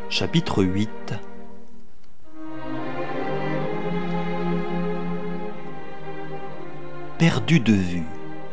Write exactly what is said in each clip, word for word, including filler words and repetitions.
Chapitre huit. Perdu de vue.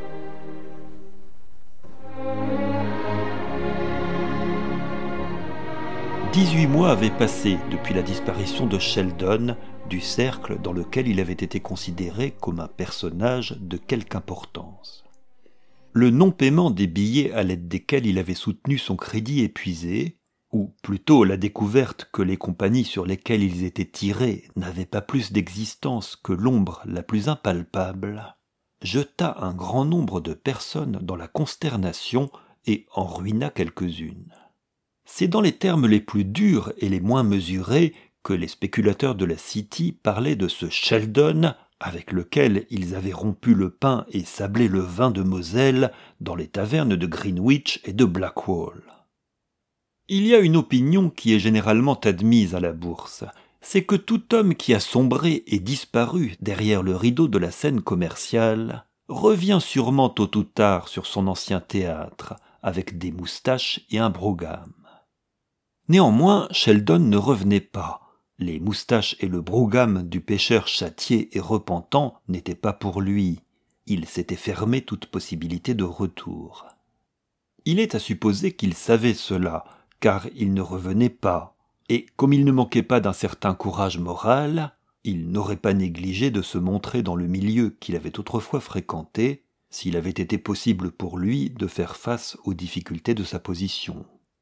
Dix-huit mois avaient passé depuis la disparition de Sheldon du cercle dans lequel il avait été considéré comme un personnage de quelque importance. Le non-paiement des billets à l'aide desquels il avait soutenu son crédit épuisé, ou plutôt la découverte que les compagnies sur lesquelles ils étaient tirés n'avaient pas plus d'existence que l'ombre la plus impalpable, jeta un grand nombre de personnes dans la consternation et en ruina quelques-unes. C'est dans les termes les plus durs et les moins mesurés que les spéculateurs de la City parlaient de ce Sheldon avec lequel ils avaient rompu le pain et sablé le vin de Moselle dans les tavernes de Greenwich et de Blackwall. Il y a une opinion qui est généralement admise à la bourse, c'est que tout homme qui a sombré et disparu derrière le rideau de la scène commerciale revient sûrement tôt ou tard sur son ancien théâtre, avec des moustaches et un brougham. Néanmoins, Sheldon ne revenait pas. Les moustaches et le brougham du pêcheur châtié et repentant n'étaient pas pour lui. Il s'était fermé toute possibilité de retour. Il est à supposer qu'il savait cela, car il ne revenait pas, et comme il ne manquait pas d'un certain courage moral, il n'aurait pas négligé de se montrer dans le milieu qu'il avait autrefois fréquenté, s'il avait été possible pour lui de faire face aux difficultés de sa position.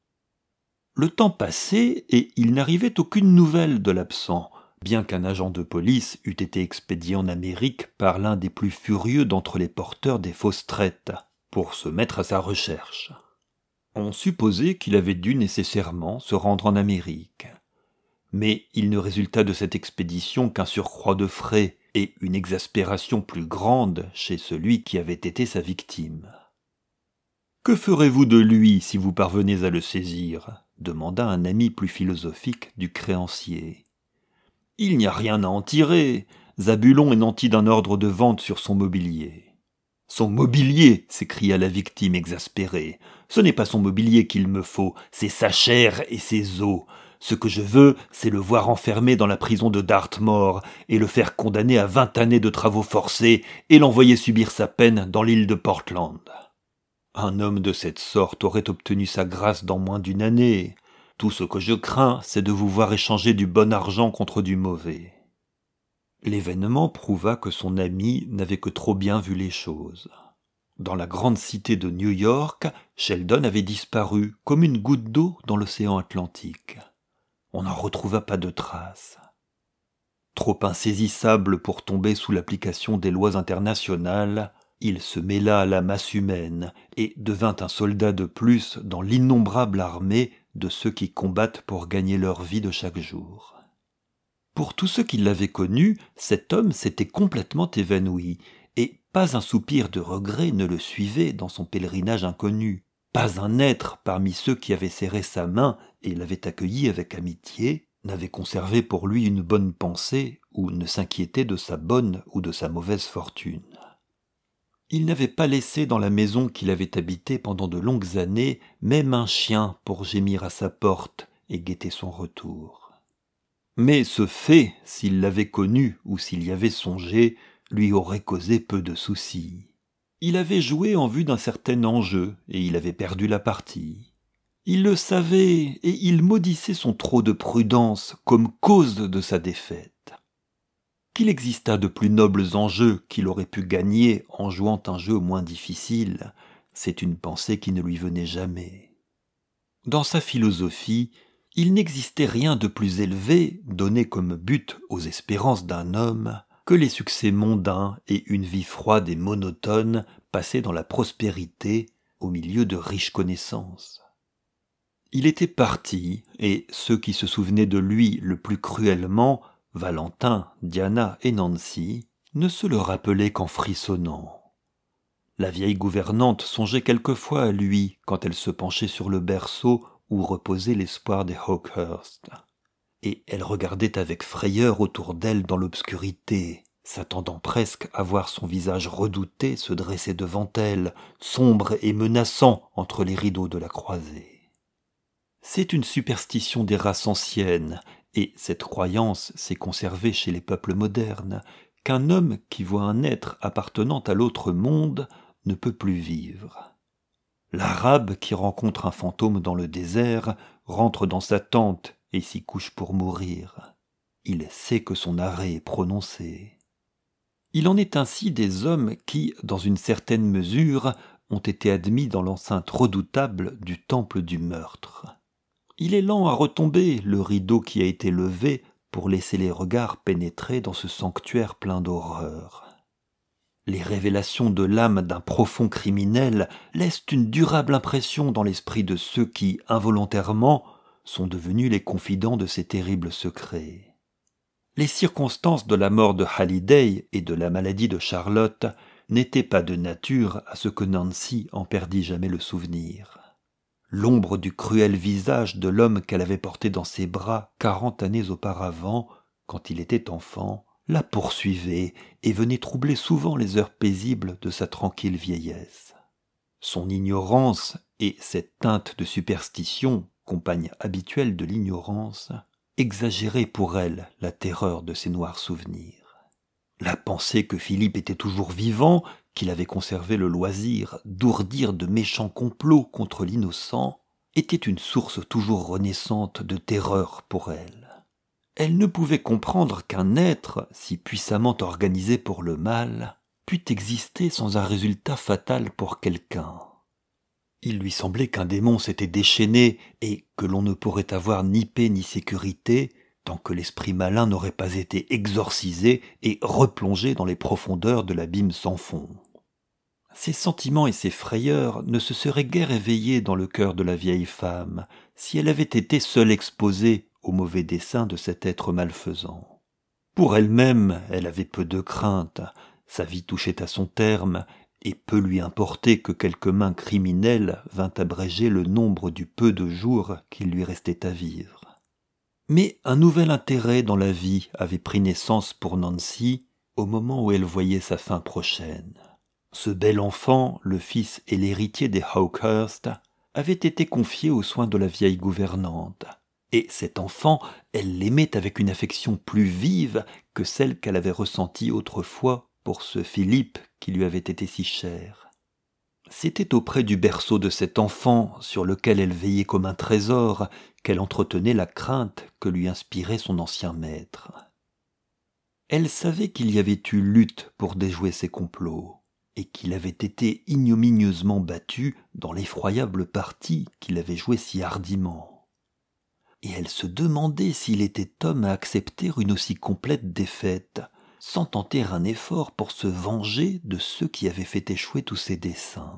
Le temps passait et il n'arrivait aucune nouvelle de l'absent, bien qu'un agent de police eût été expédié en Amérique par l'un des plus furieux d'entre les porteurs des fausses traites, pour se mettre à sa recherche. On supposait qu'il avait dû nécessairement se rendre en Amérique. Mais il ne résulta de cette expédition qu'un surcroît de frais et une exaspération plus grande chez celui qui avait été sa victime. « Que ferez-vous de lui si vous parvenez à le saisir ?» demanda un ami plus philosophique du créancier. « Il n'y a rien à en tirer. Zabulon est nanti d'un ordre de vente sur son mobilier. »« Son mobilier !» s'écria la victime exaspérée. « Ce n'est pas son mobilier qu'il me faut, c'est sa chair et ses os. Ce que je veux, c'est le voir enfermé dans la prison de Dartmoor et le faire condamner à vingt années de travaux forcés et l'envoyer subir sa peine dans l'île de Portland. » Un homme de cette sorte aurait obtenu sa grâce dans moins d'une année. Tout ce que je crains, c'est de vous voir échanger du bon argent contre du mauvais. L'événement prouva que son ami n'avait que trop bien vu les choses. Dans la grande cité de New York, Sheldon avait disparu comme une goutte d'eau dans l'océan Atlantique. On n'en retrouva pas de traces. Trop insaisissable pour tomber sous l'application des lois internationales, il se mêla à la masse humaine et devint un soldat de plus dans l'innombrable armée de ceux qui combattent pour gagner leur vie de chaque jour. Pour tous ceux qui l'avaient connu, cet homme s'était complètement évanoui, et pas un soupir de regret ne le suivait dans son pèlerinage inconnu. Pas un être parmi ceux qui avaient serré sa main et l'avaient accueilli avec amitié n'avait conservé pour lui une bonne pensée ou ne s'inquiétait de sa bonne ou de sa mauvaise fortune. Il n'avait pas laissé dans la maison qu'il avait habitée pendant de longues années même un chien pour gémir à sa porte et guetter son retour. Mais ce fait, s'il l'avait connu ou s'il y avait songé, lui aurait causé peu de soucis. Il avait joué en vue d'un certain enjeu et il avait perdu la partie. Il le savait et il maudissait son trop de prudence comme cause de sa défaite. Qu'il existât de plus nobles enjeux qu'il aurait pu gagner en jouant un jeu moins difficile, c'est une pensée qui ne lui venait jamais. Dans sa philosophie, il n'existait rien de plus élevé, donné comme but aux espérances d'un homme, que les succès mondains et une vie froide et monotone passée dans la prospérité au milieu de riches connaissances. Il était parti, et ceux qui se souvenaient de lui le plus cruellement, Valentin, Diana et Nancy, ne se le rappelaient qu'en frissonnant. La vieille gouvernante songeait quelquefois à lui quand elle se penchait sur le berceau où reposait l'espoir des Hawkhurst. Et elle regardait avec frayeur autour d'elle dans l'obscurité, s'attendant presque à voir son visage redouté se dresser devant elle, sombre et menaçant entre les rideaux de la croisée. C'est une superstition des races anciennes, et cette croyance s'est conservée chez les peuples modernes, qu'un homme qui voit un être appartenant à l'autre monde ne peut plus vivre. L'Arabe qui rencontre un fantôme dans le désert rentre dans sa tente et s'y couche pour mourir. Il sait que son arrêt est prononcé. Il en est ainsi des hommes qui, dans une certaine mesure, ont été admis dans l'enceinte redoutable du temple du meurtre. Il est lent à retomber le rideau qui a été levé pour laisser les regards pénétrer dans ce sanctuaire plein d'horreur. Les révélations de l'âme d'un profond criminel laissent une durable impression dans l'esprit de ceux qui, involontairement, sont devenus les confidents de ces terribles secrets. Les circonstances de la mort de Halliday et de la maladie de Charlotte n'étaient pas de nature à ce que Nancy en perdît jamais le souvenir. L'ombre du cruel visage de l'homme qu'elle avait porté dans ses bras quarante années auparavant, quand il était enfant, la poursuivait et venait troubler souvent les heures paisibles de sa tranquille vieillesse. Son ignorance et cette teinte de superstition, compagne habituelle de l'ignorance, exagéraient pour elle la terreur de ces noirs souvenirs. La pensée que Philippe était toujours vivant, qu'il avait conservé le loisir d'ourdir de méchants complots contre l'innocent, était une source toujours renaissante de terreur pour elle. Elle ne pouvait comprendre qu'un être, si puissamment organisé pour le mal, pût exister sans un résultat fatal pour quelqu'un. Il lui semblait qu'un démon s'était déchaîné et que l'on ne pourrait avoir ni paix ni sécurité tant que l'esprit malin n'aurait pas été exorcisé et replongé dans les profondeurs de l'abîme sans fond. Ses sentiments et ses frayeurs ne se seraient guère éveillés dans le cœur de la vieille femme si elle avait été seule exposée au mauvais dessein de cet être malfaisant. Pour elle-même, elle avait peu de crainte, sa vie touchait à son terme, et peu lui importait que quelque main criminelle vînt abréger le nombre du peu de jours qu'il lui restait à vivre. Mais un nouvel intérêt dans la vie avait pris naissance pour Nancy au moment où elle voyait sa fin prochaine. Ce bel enfant, le fils et l'héritier des Hawkhurst, avait été confié aux soins de la vieille gouvernante. Et cet enfant, elle l'aimait avec une affection plus vive que celle qu'elle avait ressentie autrefois pour ce Philippe qui lui avait été si cher. C'était auprès du berceau de cet enfant, sur lequel elle veillait comme un trésor, qu'elle entretenait la crainte que lui inspirait son ancien maître. Elle savait qu'il y avait eu lutte pour déjouer ses complots, et qu'il avait été ignominieusement battu dans l'effroyable partie qu'il avait jouée si hardiment. Et elle se demandait s'il était homme à accepter une aussi complète défaite, sans tenter un effort pour se venger de ceux qui avaient fait échouer tous ses desseins.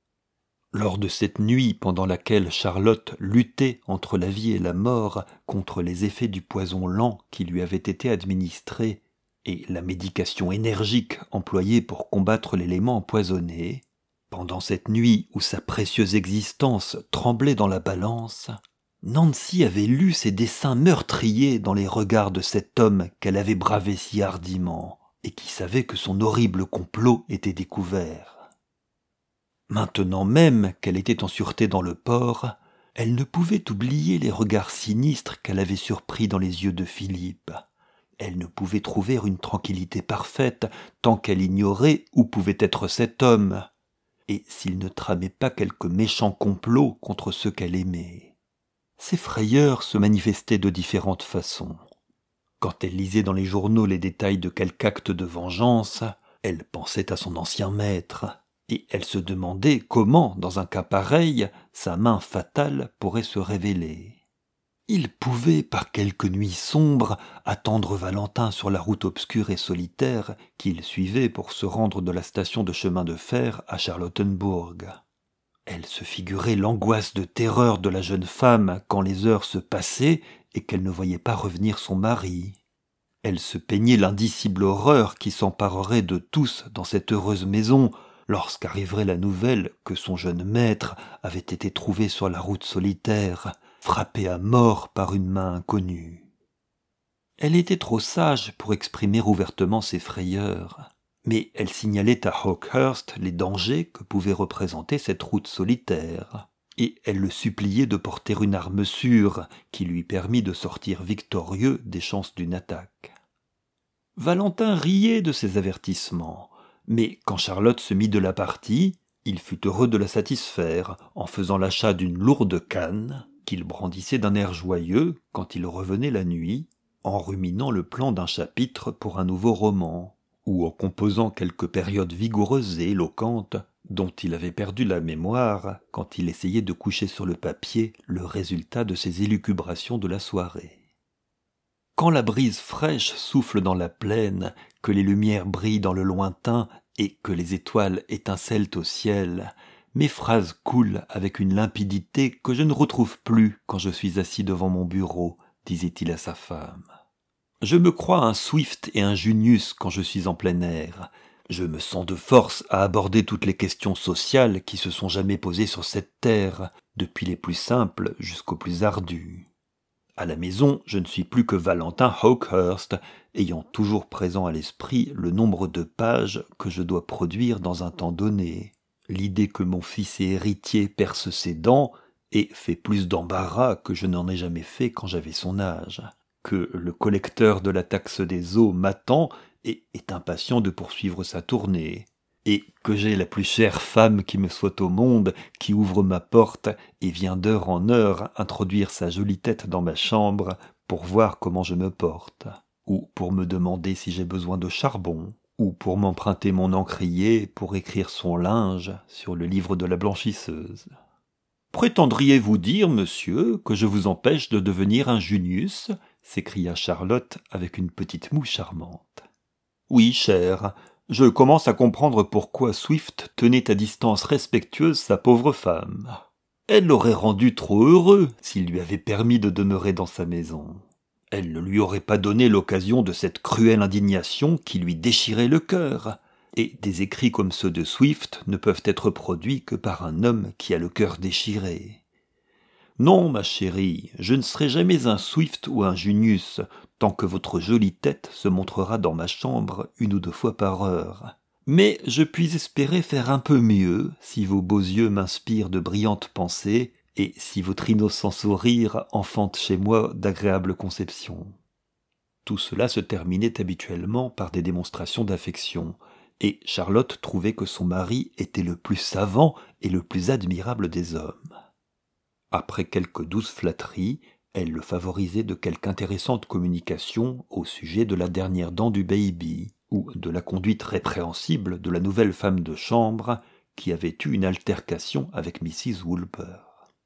Lors de cette nuit pendant laquelle Charlotte luttait entre la vie et la mort contre les effets du poison lent qui lui avait été administré et la médication énergique employée pour combattre l'élément empoisonné, pendant cette nuit où sa précieuse existence tremblait dans la balance, Nancy avait lu ses desseins meurtriers dans les regards de cet homme qu'elle avait bravé si hardiment et qui savait que son horrible complot était découvert. Maintenant même qu'elle était en sûreté dans le port, elle ne pouvait oublier les regards sinistres qu'elle avait surpris dans les yeux de Philippe. Elle ne pouvait trouver une tranquillité parfaite tant qu'elle ignorait où pouvait être cet homme, et s'il ne tramait pas quelque méchant complot contre ceux qu'elle aimait. Ses frayeurs se manifestaient de différentes façons. Quand elle lisait dans les journaux les détails de quelque acte de vengeance, elle pensait à son ancien maître, et elle se demandait comment, dans un cas pareil, sa main fatale pourrait se révéler. Il pouvait, par quelque nuit sombre, attendre Valentin sur la route obscure et solitaire qu'il suivait pour se rendre de la station de chemin de fer à Charlottenburg. Elle se figurait l'angoisse de terreur de la jeune femme quand les heures se passaient et qu'elle ne voyait pas revenir son mari. Elle se peignait l'indicible horreur qui s'emparerait de tous dans cette heureuse maison lorsqu'arriverait la nouvelle que son jeune maître avait été trouvé sur la route solitaire, frappé à mort par une main inconnue. Elle était trop sage pour exprimer ouvertement ses frayeurs. Mais elle signalait à Hawkhurst les dangers que pouvait représenter cette route solitaire. et elle le suppliait de porter une arme sûre qui lui permît de sortir victorieux des chances d'une attaque. Valentin riait de ces avertissements, mais quand Charlotte se mit de la partie, il fut heureux de la satisfaire en faisant l'achat d'une lourde canne qu'il brandissait d'un air joyeux quand il revenait la nuit, en ruminant le plan d'un chapitre pour un nouveau roman, ou en composant quelques périodes vigoureuses et éloquentes dont il avait perdu la mémoire quand il essayait de coucher sur le papier le résultat de ses élucubrations de la soirée. Quand la brise fraîche souffle dans la plaine, que les lumières brillent dans le lointain et que les étoiles étincellent au ciel, mes phrases coulent avec une limpidité que je ne retrouve plus quand je suis assis devant mon bureau, disait-il à sa femme. Je me crois un Swift et un Junius quand je suis en plein air. Je me sens de force à aborder toutes les questions sociales qui se sont jamais posées sur cette terre, depuis les plus simples jusqu'aux plus ardues. À la maison, je ne suis plus que Valentin Hawkhurst, ayant toujours présent à l'esprit le nombre de pages que je dois produire dans un temps donné. L'idée que mon fils et héritier perce ses dents et fait plus d'embarras que je n'en ai jamais fait quand j'avais son âge, que le collecteur de la taxe des eaux m'attend et est impatient de poursuivre sa tournée, et que j'ai la plus chère femme qui me soit au monde, qui ouvre ma porte et vient d'heure en heure introduire sa jolie tête dans ma chambre pour voir comment je me porte, ou pour me demander si j'ai besoin de charbon, ou pour m'emprunter mon encrier pour écrire son linge sur le livre de la blanchisseuse. Prétendriez-vous dire, monsieur, que je vous empêche de devenir un Junius ? S'écria Charlotte avec une petite moue charmante. Oui, cher, je commence à comprendre pourquoi Swift tenait à distance respectueuse sa pauvre femme. Elle l'aurait rendu trop heureux s'il lui avait permis de demeurer dans sa maison. Elle ne lui aurait pas donné l'occasion de cette cruelle indignation qui lui déchirait le cœur. Et des écrits comme ceux de Swift ne peuvent être produits que par un homme qui a le cœur déchiré. Non, ma chérie, je ne serai jamais un Swift ou un Junius, tant que votre jolie tête se montrera dans ma chambre une ou deux fois par heure. Mais je puis espérer faire un peu mieux si vos beaux yeux m'inspirent de brillantes pensées et si votre innocent sourire enfante chez moi d'agréables conceptions. Tout cela se terminait habituellement par des démonstrations d'affection, et Charlotte trouvait que son mari était le plus savant et le plus admirable des hommes. Après quelques douces flatteries, elle le favorisait de quelque intéressante communication au sujet de la dernière dent du baby, ou de la conduite répréhensible de la nouvelle femme de chambre qui avait eu une altercation avec missus Woolper.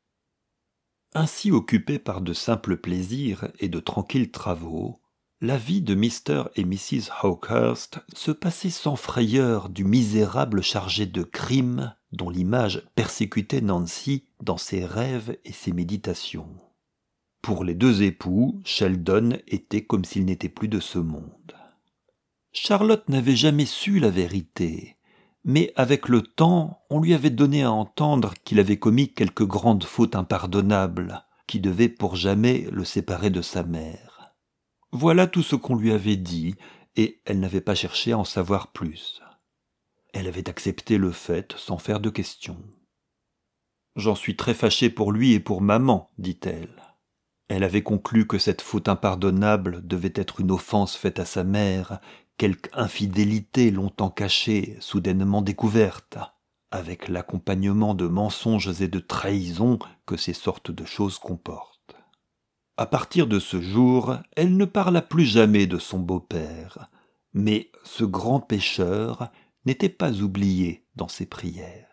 Ainsi occupée par de simples plaisirs et de tranquilles travaux, la vie de mister et missus Hawkhurst se passait sans frayeur du misérable chargé de crimes dont l'image persécutait Nancy dans ses rêves et ses méditations. Pour les deux époux, Sheldon était comme s'il n'était plus de ce monde. Charlotte n'avait jamais su la vérité, mais avec le temps, on lui avait donné à entendre qu'il avait commis quelque grande faute impardonnable, qui devait pour jamais le séparer de sa mère. Voilà tout ce qu'on lui avait dit, et elle n'avait pas cherché à en savoir plus. Elle avait accepté le fait sans faire de questions. « J'en suis très fâchée pour lui et pour maman, dit-elle. Elle avait conclu que cette faute impardonnable devait être une offense faite à sa mère, quelque infidélité longtemps cachée, soudainement découverte, avec l'accompagnement de mensonges et de trahisons que ces sortes de choses comportent. À partir de ce jour, elle ne parla plus jamais de son beau-père, mais ce grand pécheur n'était pas oublié dans ses prières.